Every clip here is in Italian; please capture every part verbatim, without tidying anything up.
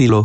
Filo.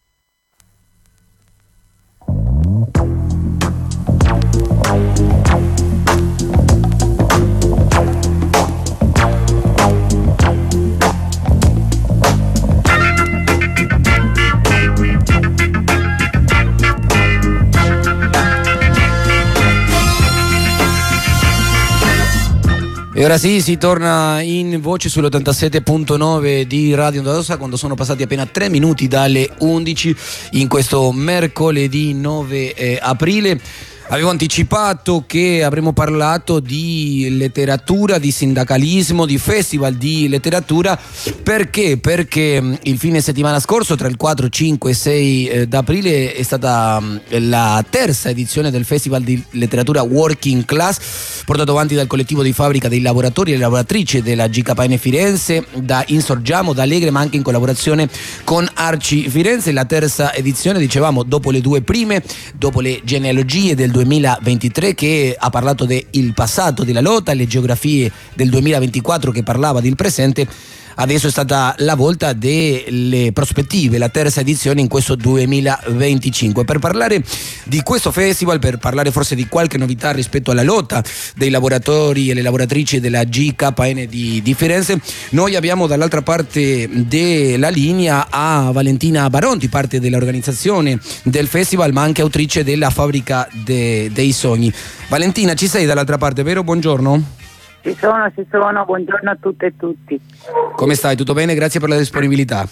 E ora sì, si torna in voce sull'ottantasette punto nove di Radio Onda Rossa quando sono passati appena tre minuti dalle undici in questo mercoledì nove eh, aprile. Avevo anticipato che avremmo parlato di letteratura, di sindacalismo, di festival di letteratura. Perché? Perché il fine settimana scorso, tra il quattro, cinque e sei eh, d'aprile, è stata eh, la terza edizione del Festival di letteratura Working Class, portato avanti dal collettivo di fabbrica dei lavoratori e le lavoratrici della G K N Firenze, da Insorgiamo, da Allegre, ma anche in collaborazione con Arci Firenze. La terza edizione, dicevamo, dopo le due prime, dopo le genealogie del duemilaventitré che ha parlato del passato della lotta, le geografie del duemilaventiquattro che parlava del presente, adesso è stata la volta delle prospettive, la terza edizione in questo duemilaventicinque. Per parlare di questo festival, per parlare forse di qualche novità rispetto alla lotta dei lavoratori e le lavoratrici della G K N di, di Firenze, noi abbiamo dall'altra parte della linea a Valentina Baronti, parte dell'organizzazione del festival ma anche autrice della Fabbrica de, dei Sogni. Valentina, ci sei dall'altra parte, vero? Buongiorno. Ci sono, ci sono, buongiorno a tutte e tutti. Come stai? Tutto bene? Grazie per la disponibilità.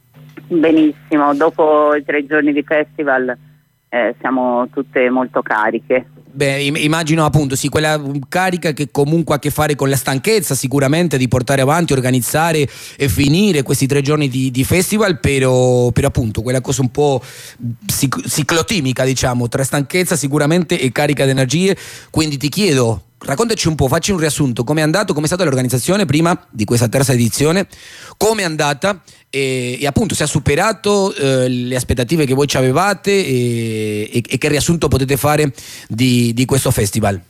Benissimo, dopo i tre giorni di festival eh, siamo tutte molto cariche. Beh, immagino appunto, sì, quella carica che comunque ha a che fare con la stanchezza sicuramente di portare avanti, organizzare e finire questi tre giorni di, di festival, però, però appunto quella cosa un po' ciclotimica, diciamo, tra stanchezza sicuramente e carica di energie. Quindi ti chiedo, raccontaci un po', facci un riassunto, come è andato, come è stata l'organizzazione prima di questa terza edizione, come è andata e, e appunto se ha superato eh, le aspettative che voi ci avevate e, e, e che riassunto potete fare di, di questo festival.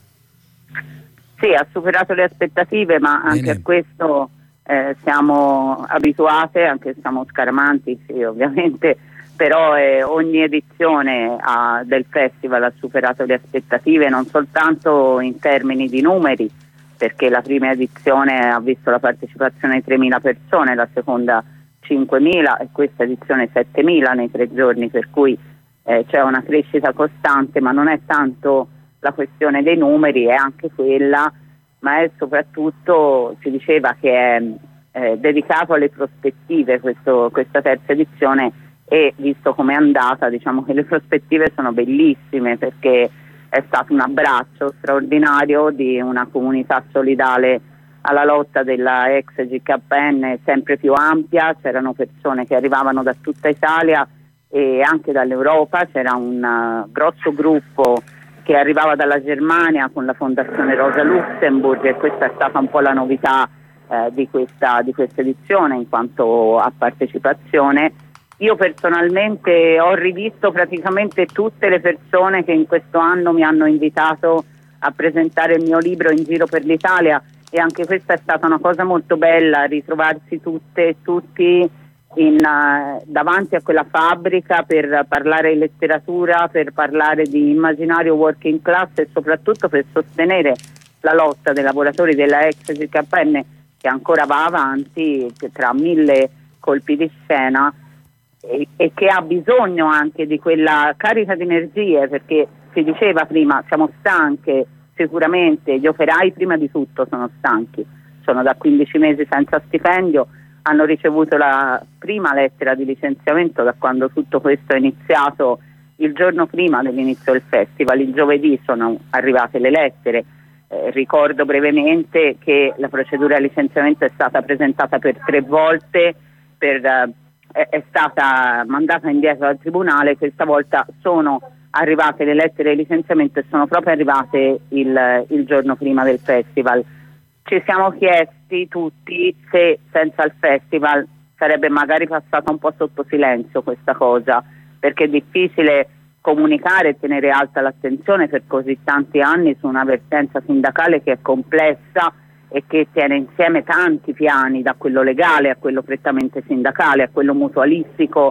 Sì, ha superato le aspettative, ma anche Bene. a questo eh, siamo abituate, anche se siamo scaramanti, sì, ovviamente, però eh, ogni edizione ha, del festival ha superato le aspettative, non soltanto in termini di numeri, perché la prima edizione ha visto la partecipazione di tremila persone, la seconda cinquemila e questa edizione settemila nei tre giorni, per cui eh, c'è una crescita costante, ma non è tanto la questione dei numeri, è anche quella, ma è soprattutto, si diceva che è eh, dedicato alle prospettive questo, questa terza edizione. E visto come è andata, diciamo che le prospettive sono bellissime, perché è stato un abbraccio straordinario di una comunità solidale alla lotta della ex G K N sempre più ampia. C'erano persone che arrivavano da tutta Italia e anche dall'Europa, c'era un uh, grosso gruppo che arrivava dalla Germania con la Fondazione Rosa Luxemburg, e questa è stata un po' la novità eh, di questa, di questa edizione in quanto a partecipazione. Io personalmente ho rivisto praticamente tutte le persone che in questo anno mi hanno invitato a presentare il mio libro in giro per l'Italia, e anche questa è stata una cosa molto bella, ritrovarsi tutte e tutti in, uh, davanti a quella fabbrica per parlare di letteratura, per parlare di immaginario working class e soprattutto per sostenere la lotta dei lavoratori della ex G K N, che ancora va avanti tra mille colpi di scena, E, e che ha bisogno anche di quella carica di energie, perché si diceva prima, siamo stanche sicuramente, gli operai prima di tutto sono stanchi, sono da quindici mesi senza stipendio, hanno ricevuto la prima lettera di licenziamento da quando tutto questo è iniziato, il giorno prima dell'inizio del festival, il giovedì sono arrivate le lettere. Eh, ricordo brevemente che la procedura di licenziamento è stata presentata per tre volte, per eh, è stata mandata indietro al tribunale. Questa volta sono arrivate le lettere di licenziamento e sono proprio arrivate il, il giorno prima del festival. Ci siamo chiesti tutti se senza il festival sarebbe magari passata un po' sotto silenzio questa cosa, perché è difficile comunicare e tenere alta l'attenzione per così tanti anni su una vertenza sindacale che è complessa e che tiene insieme tanti piani, da quello legale a quello prettamente sindacale, a quello mutualistico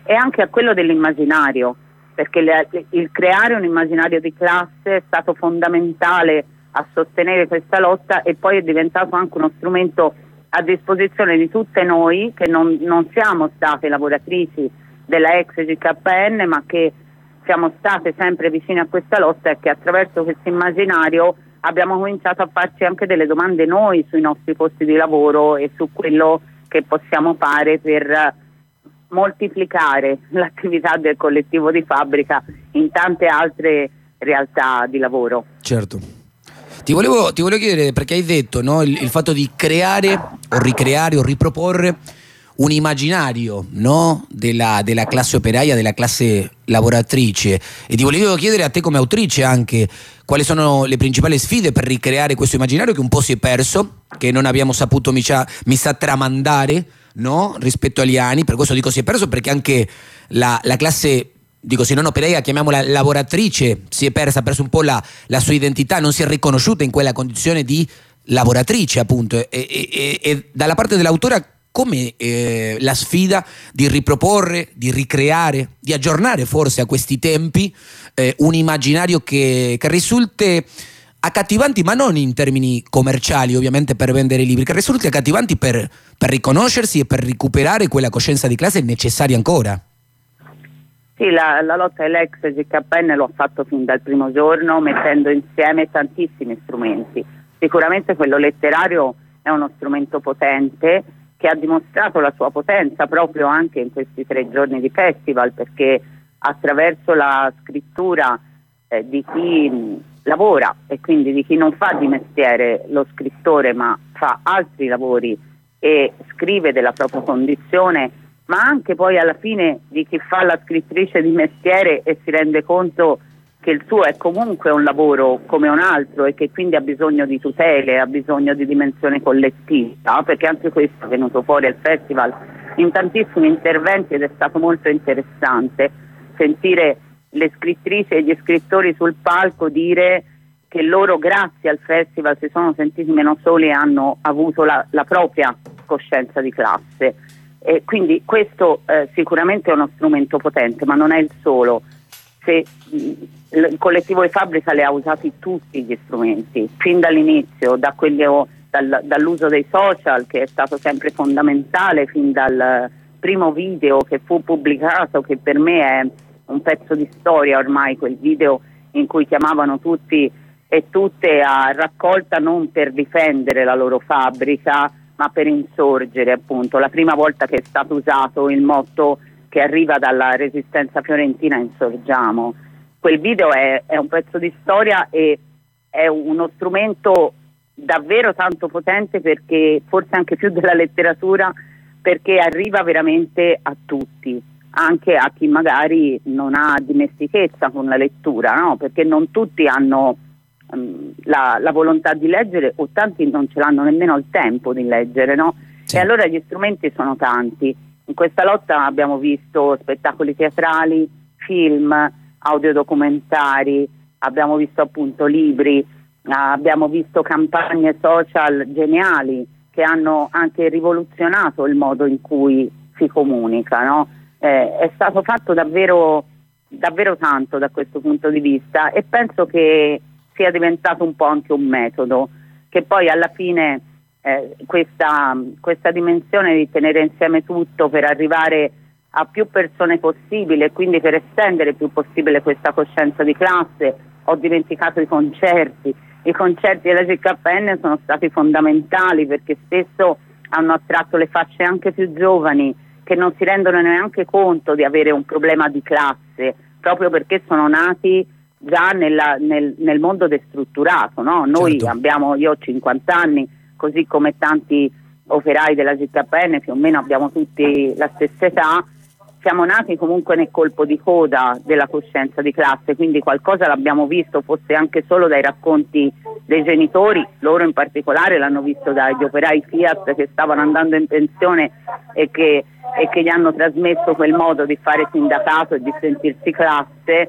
e anche a quello dell'immaginario, perché le, il creare un immaginario di classe è stato fondamentale a sostenere questa lotta, e poi è diventato anche uno strumento a disposizione di tutte noi che non, non siamo state lavoratrici della ex G K N, ma che siamo state sempre vicine a questa lotta, e che attraverso questo immaginario abbiamo cominciato a farci anche delle domande noi sui nostri posti di lavoro e su quello che possiamo fare per moltiplicare l'attività del collettivo di fabbrica in tante altre realtà di lavoro. Certo. Ti volevo, ti volevo chiedere, perché hai detto, no, il, il fatto di creare o ricreare o riproporre un immaginario, no, della, della classe operaia, della classe lavoratrice, e ti volevo chiedere a te come autrice anche quali sono le principali sfide per ricreare questo immaginario che un po' si è perso, che non abbiamo saputo mi sa, mi sa tramandare, no, rispetto agli anni. Per questo dico si è perso, perché anche la, la classe, dico se non operaia, chiamiamola lavoratrice, si è persa, ha perso un po' la, la sua identità, non si è riconosciuta in quella condizione di lavoratrice, appunto, e, e, e dalla parte dell'autore come eh, la sfida di riproporre, di ricreare, di aggiornare forse a questi tempi eh, un immaginario che, che risulti accattivanti, ma non in termini commerciali ovviamente per vendere libri, che risulti accattivanti per, per riconoscersi e per recuperare quella coscienza di classe necessaria ancora. Sì, la, la lotta all'ex G K N lo ha fatto fin dal primo giorno, mettendo insieme tantissimi strumenti. Sicuramente quello letterario è uno strumento potente, che ha dimostrato la sua potenza proprio anche in questi tre giorni di festival, perché attraverso la scrittura eh, di chi mh, lavora, e quindi di chi non fa di mestiere lo scrittore ma fa altri lavori e scrive della propria condizione, ma anche poi alla fine di chi fa la scrittrice di mestiere e si rende conto che il suo è comunque un lavoro come un altro, e che quindi ha bisogno di tutele, ha bisogno di dimensione collettiva, perché anche questo è venuto fuori al festival in tantissimi interventi, ed è stato molto interessante sentire le scrittrici e gli scrittori sul palco dire che loro, grazie al festival, si sono sentiti meno soli e hanno avuto la, la propria coscienza di classe. E quindi questo eh, sicuramente è uno strumento potente, ma non è il solo. Se il collettivo di fabbrica le ha usati tutti gli strumenti fin dall'inizio, da quello, dal, dall'uso dei social, che è stato sempre fondamentale, fin dal primo video che fu pubblicato, che per me è un pezzo di storia ormai, quel video in cui chiamavano tutti e tutte a raccolta non per difendere la loro fabbrica ma per insorgere, appunto, la prima volta che è stato usato il motto che arriva dalla resistenza fiorentina, insorgiamo. Quel video è, è un pezzo di storia e è uno strumento davvero tanto potente, perché forse anche più della letteratura, perché arriva veramente a tutti, anche a chi magari non ha dimestichezza con la lettura, no? Perché non tutti hanno um, la, la volontà di leggere, o tanti non ce l'hanno nemmeno il tempo di leggere, no? Sì. E allora gli strumenti sono tanti. In questa lotta abbiamo visto spettacoli teatrali, film, audiodocumentari, abbiamo visto appunto libri, abbiamo visto campagne social geniali che hanno anche rivoluzionato il modo in cui si comunica, no? Eh, è stato fatto davvero, davvero tanto da questo punto di vista, e penso che sia diventato un po' anche un metodo, che poi alla fine eh, questa, questa dimensione di tenere insieme tutto per arrivare a più persone possibile, e quindi per estendere il più possibile questa coscienza di classe. Ho dimenticato i concerti. I concerti della G K N sono stati fondamentali, perché spesso hanno attratto le fasce anche più giovani, che non si rendono neanche conto di avere un problema di classe, proprio perché sono nati già nella, nel, nel mondo destrutturato, no? Noi certo. abbiamo, io ho cinquanta anni, così come tanti operai della G K N, più o meno abbiamo tutti la stessa età. Siamo nati comunque nel colpo di coda della coscienza di classe, quindi qualcosa l'abbiamo visto, fosse anche solo dai racconti dei genitori, loro in particolare l'hanno visto dagli operai Fiat che stavano andando in pensione e che, e che gli hanno trasmesso quel modo di fare sindacato e di sentirsi classe,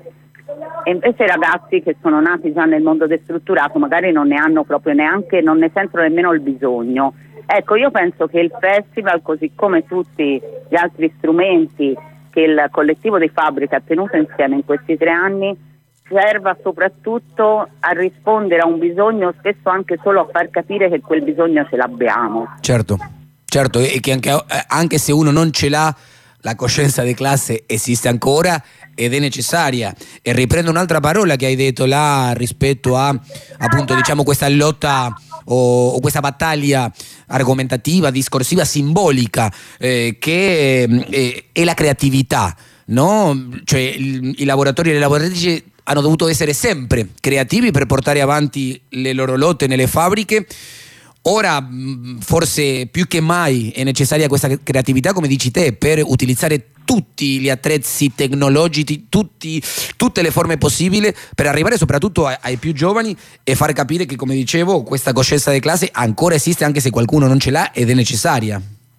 e invece i ragazzi che sono nati già nel mondo destrutturato magari non ne hanno proprio neanche, non ne sentono nemmeno il bisogno. Ecco, io penso che il festival, così come tutti gli altri strumenti che il collettivo di fabbrica ha tenuto insieme in questi tre anni serva soprattutto a rispondere a un bisogno, spesso anche solo a far capire che quel bisogno ce l'abbiamo. Certo, certo, e che anche, anche se uno non ce l'ha, la coscienza di classe esiste ancora ed è necessaria. E riprendo un'altra parola che hai detto là rispetto a, appunto, diciamo, questa lotta o, o questa battaglia argomentativa, discorsiva, simbolica, eh, che eh, è la creatività, no? Cioè il, i lavoratori e le lavoratrici hanno dovuto essere sempre creativi per portare avanti le loro lotte nelle fabbriche. Ora forse più che mai è necessaria questa creatività, come dici te, per utilizzare tutti gli attrezzi tecnologici, tutti, tutte le forme possibili per arrivare soprattutto ai, ai più giovani e far capire che, come dicevo, questa coscienza di classe ancora esiste anche se qualcuno non ce l'ha ed è necessaria.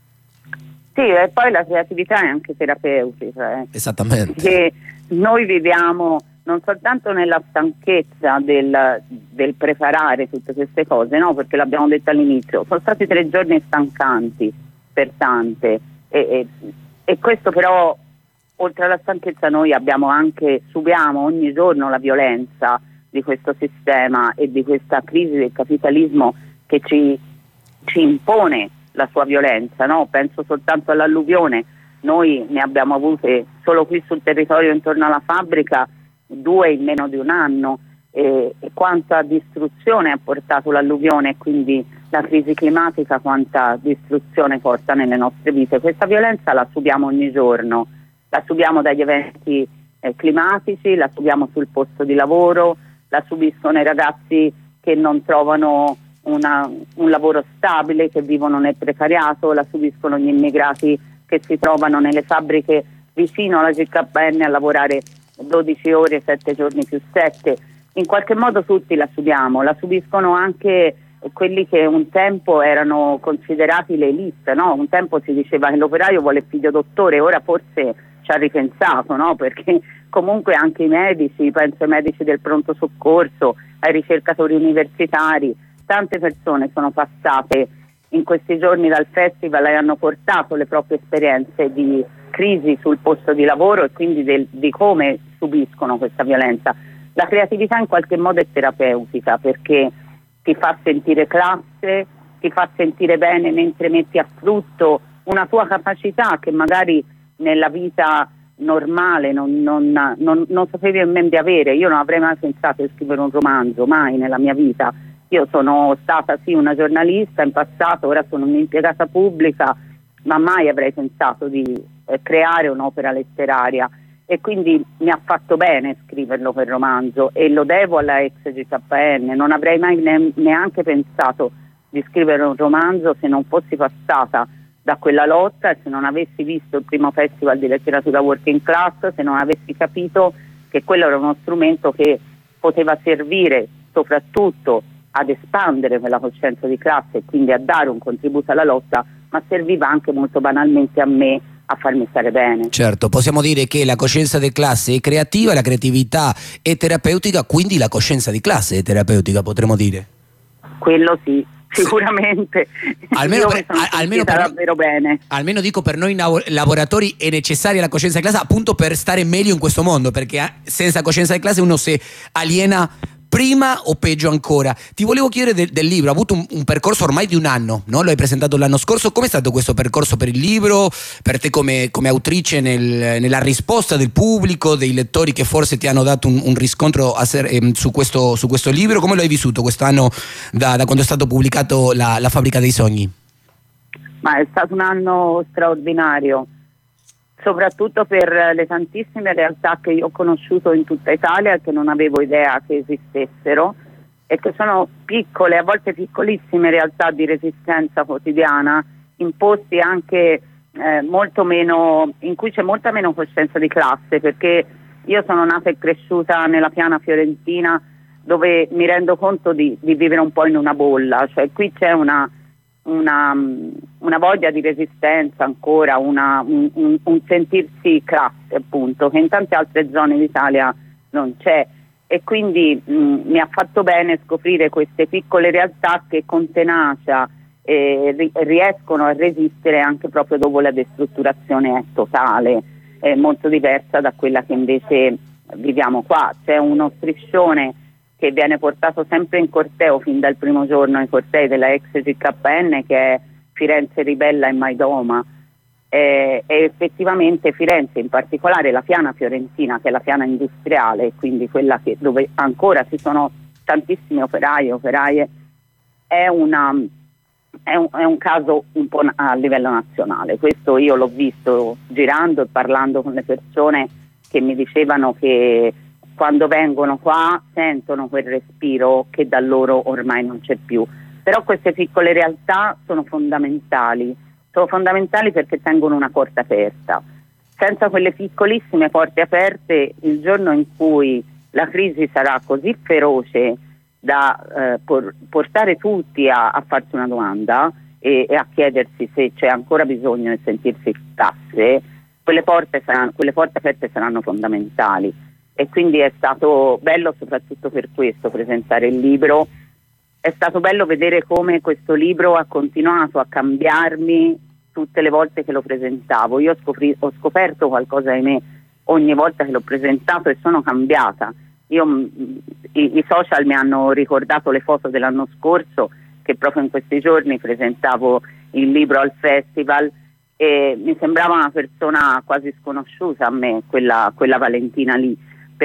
Sì, e poi la creatività è anche terapeutica. Eh. Esattamente. Che noi viviamo non soltanto nella stanchezza del, del preparare tutte queste cose, no? Perché l'abbiamo detto all'inizio, sono stati tre giorni stancanti per tante e, e, e questo però, oltre alla stanchezza, noi abbiamo anche, subiamo ogni giorno la violenza di questo sistema e di questa crisi del capitalismo che ci, ci impone la sua violenza, no? Penso soltanto all'alluvione, noi ne abbiamo avute solo qui sul territorio intorno alla fabbrica due in meno di un anno, e, e quanta distruzione ha portato l'alluvione e quindi la crisi climatica, quanta distruzione porta nelle nostre vite. Questa violenza la subiamo ogni giorno, la subiamo dagli eventi eh, climatici, la subiamo sul posto di lavoro, la subiscono i ragazzi che non trovano una, un lavoro stabile, che vivono nel precariato, la subiscono gli immigrati che si trovano nelle fabbriche vicino alla G K N a lavorare dodici ore, sette giorni più sette. In qualche modo tutti la subiamo, la subiscono anche quelli che un tempo erano considerati le elite, no? Un tempo si diceva che l'operaio vuole il figlio dottore, ora forse ci ha ripensato, no? Perché comunque anche i medici, penso ai medici del pronto soccorso, ai ricercatori universitari, tante persone sono passate in questi giorni dal festival e hanno portato le proprie esperienze di crisi sul posto di lavoro e quindi del, di come subiscono questa violenza. La creatività in qualche modo è terapeutica perché ti fa sentire classe, ti fa sentire bene mentre metti a frutto una tua capacità che magari nella vita normale non, non, non, non sapevi nemmeno di avere. Io non avrei mai pensato di scrivere un romanzo, mai nella mia vita. Io sono stata sì una giornalista in passato, ora sono un'impiegata pubblica, ma mai avrei pensato di eh, creare un'opera letteraria e quindi mi ha fatto bene scriverlo per romanzo e lo devo alla ex G K N. Non avrei mai ne- neanche pensato di scrivere un romanzo se non fossi passata da quella lotta e se non avessi visto il primo festival di letteratura working class, se non avessi capito che quello era uno strumento che poteva servire soprattutto ad espandere quella coscienza di classe e quindi a dare un contributo alla lotta, ma serviva anche molto banalmente a me a farmi stare bene. Certo, possiamo dire che la coscienza di classe è creativa, la creatività è terapeutica, quindi la coscienza di classe è terapeutica, potremmo dire. Quello sì, sicuramente. Almeno Io per, mi sono a, almeno per, davvero bene. Almeno dico per noi lavoratori è necessaria la coscienza di classe appunto per stare meglio in questo mondo, perché senza coscienza di classe uno si aliena prima o peggio ancora. Ti volevo chiedere del, del libro, ha avuto un, un percorso ormai di un anno, no? Lo hai presentato l'anno scorso, com'è stato questo percorso per il libro, per te come, come autrice nel, nella risposta del pubblico, dei lettori che forse ti hanno dato un, un riscontro a ser, eh, su, questo, su questo libro, come lo hai vissuto quest'anno da, da quando è stato pubblicato la, la Fabbrica dei Sogni? Ma è stato un anno straordinario, soprattutto per le tantissime realtà che io ho conosciuto in tutta Italia e che non avevo idea che esistessero e che sono piccole, a volte piccolissime realtà di resistenza quotidiana, imposti anche eh, molto meno, in cui c'è molta meno coscienza di classe, perché io sono nata e cresciuta nella piana fiorentina dove mi rendo conto di, di vivere un po' in una bolla, cioè qui c'è una Una, una voglia di resistenza ancora, una, un, un, un sentirsi classe appunto, che in tante altre zone d'Italia non c'è e quindi mh, mi ha fatto bene scoprire queste piccole realtà che con tenacia eh, ri- riescono a resistere anche proprio dopo la destrutturazione totale è molto diversa da quella che invece viviamo qua. C'è uno striscione che viene portato sempre in corteo fin dal primo giorno ai cortei della ex G K N, che è Firenze ribella e mai doma, e, e effettivamente Firenze, in particolare la piana fiorentina, che è la piana industriale, quindi quella che, dove ancora ci sono tantissimi operai e operaie, è, una, è, un, è un caso un po' a livello nazionale. Questo io l'ho visto girando e parlando con le persone che mi dicevano che quando vengono qua sentono quel respiro che da loro ormai non c'è più. Però queste piccole realtà sono fondamentali, sono fondamentali perché tengono una porta aperta. Senza quelle piccolissime porte aperte, il giorno in cui la crisi sarà così feroce da eh, por- portare tutti a, a farsi una domanda e, e a chiedersi se c'è ancora bisogno di sentirsi tasse, quelle porte, saranno, quelle porte aperte saranno fondamentali. E quindi è stato bello soprattutto per questo presentare il libro. È stato bello vedere come questo libro ha continuato a cambiarmi tutte le volte che lo presentavo. Io scopri- ho scoperto qualcosa in me ogni volta che l'ho presentato e sono cambiata. Io, mh, i, i social mi hanno ricordato le foto dell'anno scorso, che proprio in questi giorni presentavo il libro al festival, e mi sembrava una persona quasi sconosciuta a me, quella, quella Valentina lì,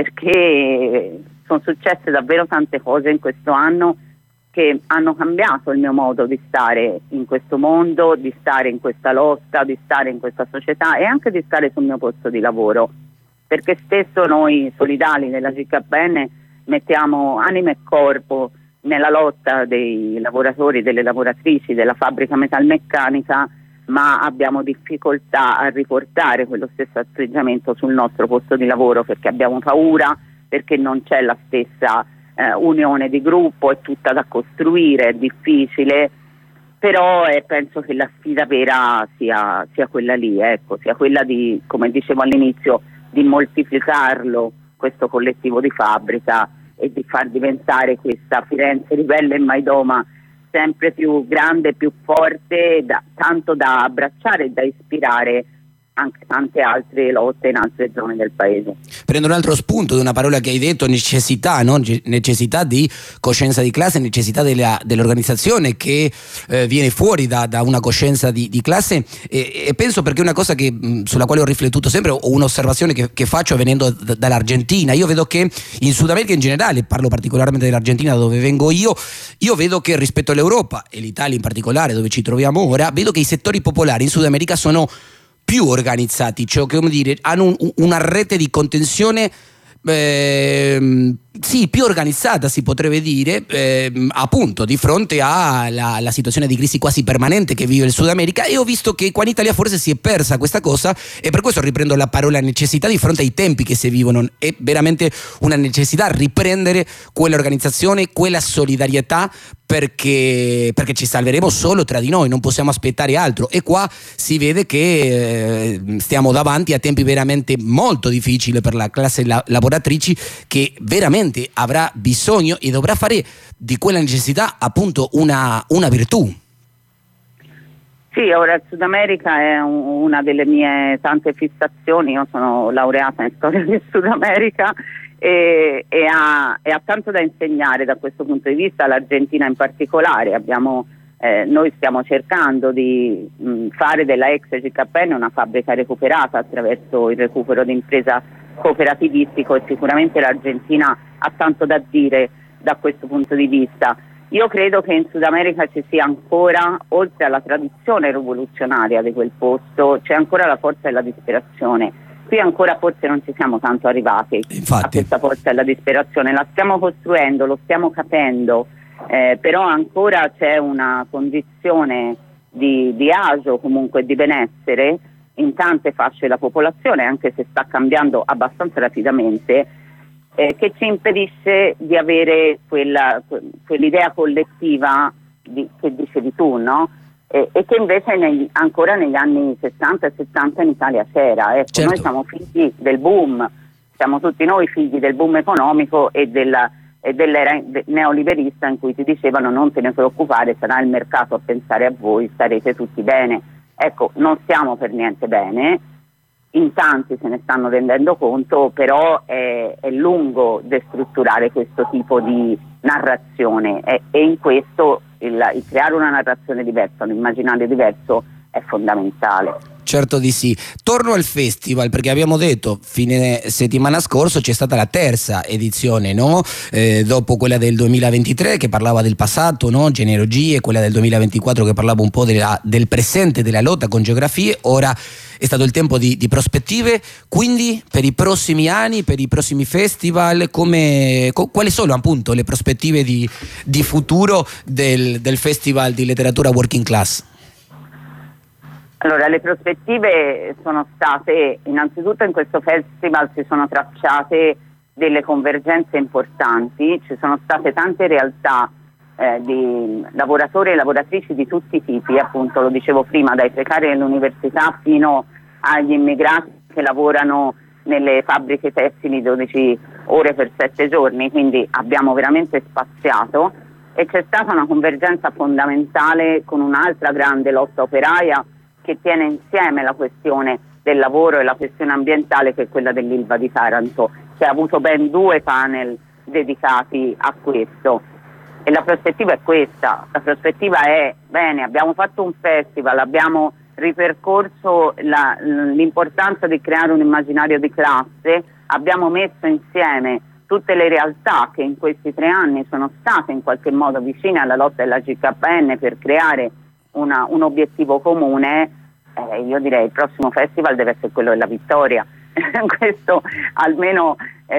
perché sono successe davvero tante cose in questo anno che hanno cambiato il mio modo di stare in questo mondo, di stare in questa lotta, di stare in questa società e anche di stare sul mio posto di lavoro, perché spesso noi solidali della G K N mettiamo anima e corpo nella lotta dei lavoratori, delle lavoratrici della fabbrica metalmeccanica, ma abbiamo difficoltà a riportare quello stesso atteggiamento sul nostro posto di lavoro, perché abbiamo paura, perché non c'è la stessa eh, unione di gruppo, è tutta da costruire, è difficile, però eh, penso che la sfida vera sia, sia quella lì, ecco, sia quella di, come dicevo all'inizio, di moltiplicarlo, questo collettivo di fabbrica, e di far diventare questa Firenze ribelle e mai doma sempre più grande, più forte, da, tanto da abbracciare e da ispirare anche tante altre lotte in altre zone del paese. Prendo un altro spunto di una parola che hai detto, necessità, no? necessità di coscienza di classe, necessità della, dell'organizzazione che eh, viene fuori da, da una coscienza di, di classe, e, e penso, perché è una cosa che, mh, sulla quale ho riflettuto sempre, o un'osservazione che, che faccio venendo d- dall'Argentina. Io vedo che in Sud America in generale, parlo particolarmente dell'Argentina da dove vengo io, io vedo che rispetto all'Europa e l'Italia in particolare dove ci troviamo ora, vedo che i settori popolari in Sud America sono più organizzati, cioè, come dire, hanno un, una rete di contenzione eh, sì, più organizzata, si potrebbe dire, eh, appunto di fronte alla, alla situazione di crisi quasi permanente che vive il Sud America. E ho visto che qua in Italia forse si è persa questa cosa, e per questo riprendo la parola necessità di fronte ai tempi che si vivono. È veramente una necessità riprendere quell'organizzazione, quella solidarietà, perché, perché ci salveremo solo tra di noi, non possiamo aspettare altro. E qua si vede che eh, stiamo davanti a tempi veramente molto difficili per la classe la- lavoratrici, che veramente avrà bisogno e dovrà fare di quella necessità appunto una, una virtù. Sì, ora il Sud America è un, una delle mie tante fissazioni. Io sono laureata in storia del Sud America e, e, ha, e ha tanto da insegnare da questo punto di vista, l'Argentina in particolare. Abbiamo, eh, noi stiamo cercando di mh, fare della ex G K N una fabbrica recuperata attraverso il recupero di impresa cooperativistico, e sicuramente l'Argentina ha tanto da dire da questo punto di vista. Io credo che in Sud America ci sia ancora, oltre alla tradizione rivoluzionaria di quel posto, c'è ancora la forza della disperazione. Qui ancora forse non ci siamo tanto arrivati. Infatti, a questa forza della disperazione, la stiamo costruendo, lo stiamo capendo, eh, però ancora c'è una condizione di, di agio, comunque di benessere in tante fasce della popolazione, anche se sta cambiando abbastanza rapidamente, eh, che ci impedisce di avere quella, quell'idea collettiva di, che dicevi tu, no? E, e che invece negli, ancora negli anni sessanta e settanta in Italia c'era. Ecco, certo. Noi siamo figli del boom, siamo tutti noi figli del boom economico e, della, e dell'era neoliberista, in cui ti dicevano non te ne preoccupare, sarà il mercato a pensare a voi, starete tutti bene. Ecco, non stiamo per niente bene, in tanti se ne stanno rendendo conto, però è, è lungo destrutturare questo tipo di narrazione e, e in questo il, il creare una narrazione diversa, un immaginario diverso è fondamentale. Certo di sì. Torno al festival, perché abbiamo detto fine settimana scorso c'è stata la terza edizione, no? Eh, dopo quella del duemilaventitré che parlava del passato, no? Genealogie, quella del duemilaventiquattro che parlava un po' della, del presente, della lotta con geografie. Ora è stato il tempo di, di prospettive, quindi per i prossimi anni, per i prossimi festival, come, co, quali sono appunto le prospettive di, di futuro del, del Festival di Letteratura Working Class? Allora, le prospettive sono state, innanzitutto in questo festival si sono tracciate delle convergenze importanti, ci sono state tante realtà eh, di lavoratori e lavoratrici di tutti i tipi, appunto lo dicevo prima, dai precari dell'università fino agli immigrati che lavorano nelle fabbriche tessili dodici ore per sette giorni, quindi abbiamo veramente spaziato e c'è stata una convergenza fondamentale con un'altra grande lotta operaia che tiene insieme la questione del lavoro e la questione ambientale, che è quella dell'Ilva di Taranto, che ha avuto ben due panel dedicati a questo. E la prospettiva è questa, la prospettiva è, bene, abbiamo fatto un festival, abbiamo ripercorso la, l'importanza di creare un immaginario di classe, abbiamo messo insieme tutte le realtà che in questi tre anni sono state in qualche modo vicine alla lotta della G K N per creare Una, un obiettivo comune, eh, io direi il prossimo festival deve essere quello della vittoria. Questo almeno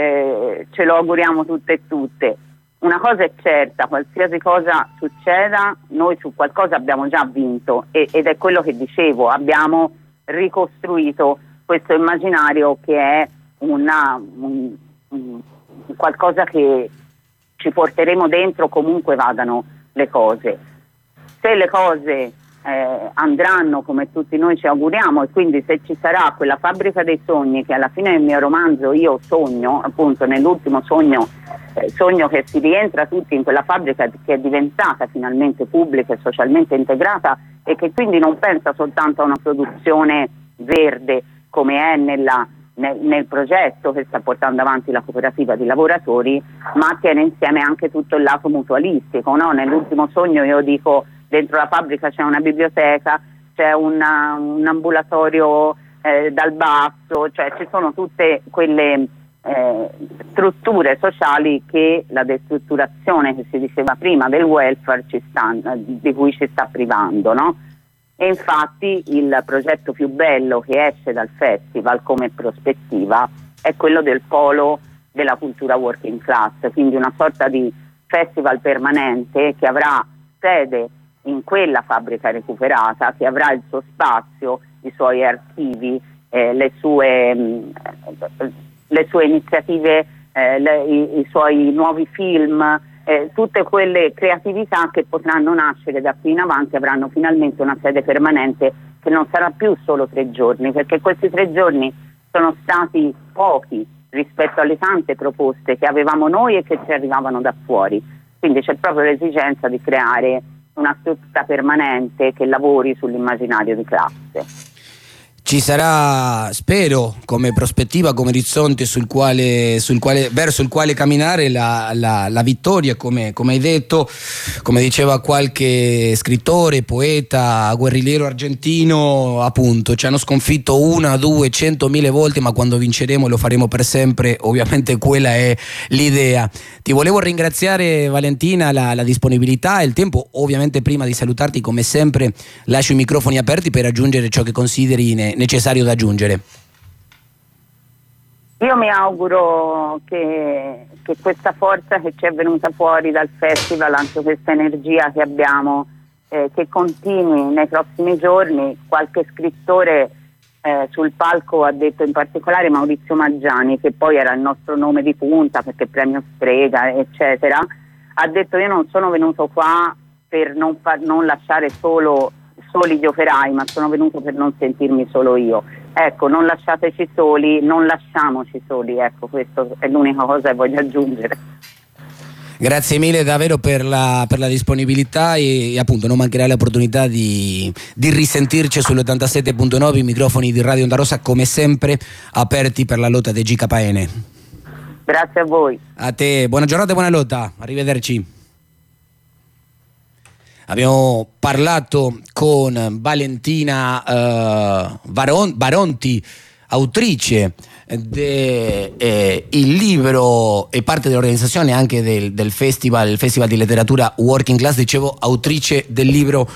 eh, ce lo auguriamo tutte e tutte. Una cosa è certa, qualsiasi cosa succeda, noi su qualcosa abbiamo già vinto e, ed è quello che dicevo, abbiamo ricostruito questo immaginario che è una, un, un, qualcosa che ci porteremo dentro comunque vadano le cose. Se le cose eh, andranno come tutti noi ci auguriamo e quindi se ci sarà quella fabbrica dei sogni che alla fine del mio romanzo io sogno, appunto nell'ultimo sogno, eh, sogno che si rientra tutti in quella fabbrica che è diventata finalmente pubblica e socialmente integrata e che quindi non pensa soltanto a una produzione verde come è nella, nel, nel progetto che sta portando avanti la cooperativa di lavoratori, ma tiene insieme anche tutto il lato mutualistico, no? Nell'ultimo sogno io dico dentro la fabbrica c'è una biblioteca, c'è una, un ambulatorio eh, dal basso, cioè ci sono tutte quelle eh, strutture sociali che la destrutturazione che si diceva prima del welfare ci sta, di cui ci sta privando, no? E infatti il progetto più bello che esce dal festival come prospettiva è quello del polo della cultura working class, quindi una sorta di festival permanente che avrà sede in quella fabbrica recuperata, che avrà il suo spazio, i suoi archivi, eh, le, sue, mh, le sue iniziative, eh, le, i, i suoi nuovi film, eh, tutte quelle creatività che potranno nascere da qui in avanti, avranno finalmente una sede permanente che non sarà più solo tre giorni, perché questi tre giorni sono stati pochi rispetto alle tante proposte che avevamo noi e che ci arrivavano da fuori. Quindi c'è proprio l'esigenza di creare una struttura permanente che lavori sull'immaginario di classe. Ci sarà, spero, come prospettiva, come orizzonte sul quale, sul quale, verso il quale camminare la, la, la vittoria, come, come hai detto, come diceva qualche scrittore, poeta, guerrigliero argentino, appunto, ci hanno sconfitto una, due, cento, mille volte, ma quando vinceremo lo faremo per sempre, ovviamente quella è l'idea. Ti volevo ringraziare, Valentina, la, la disponibilità e il tempo. Ovviamente prima di salutarti, come sempre, lascio i microfoni aperti per aggiungere ciò che consideri ne, necessario da aggiungere. Io mi auguro che, che questa forza che ci è venuta fuori dal festival, anche questa energia che abbiamo, eh, che continui nei prossimi giorni. Qualche scrittore eh, sul palco ha detto, in particolare Maurizio Maggiani, che poi era il nostro nome di punta perché premio Strega eccetera, ha detto: io non sono venuto qua per non, far, non lasciare solo soli gli operai, ma sono venuto per non sentirmi solo io. Ecco, non lasciateci soli, non lasciamoci soli, ecco, questa è l'unica cosa che voglio aggiungere. Grazie mille davvero per la, per la disponibilità e, e appunto non mancherà l'opportunità di, di risentirci sull'ottantasette punto nove, i microfoni di Radio Onda Rossa come sempre aperti per la lotta dei G K N. Grazie a voi. A te, buona giornata e buona lotta, arrivederci. Abbiamo parlato con Valentina uh, Baron, Baronti, autrice del eh, libro e parte dell'organizzazione anche del, del festival, il festival di letteratura Working Class, dicevo autrice del libro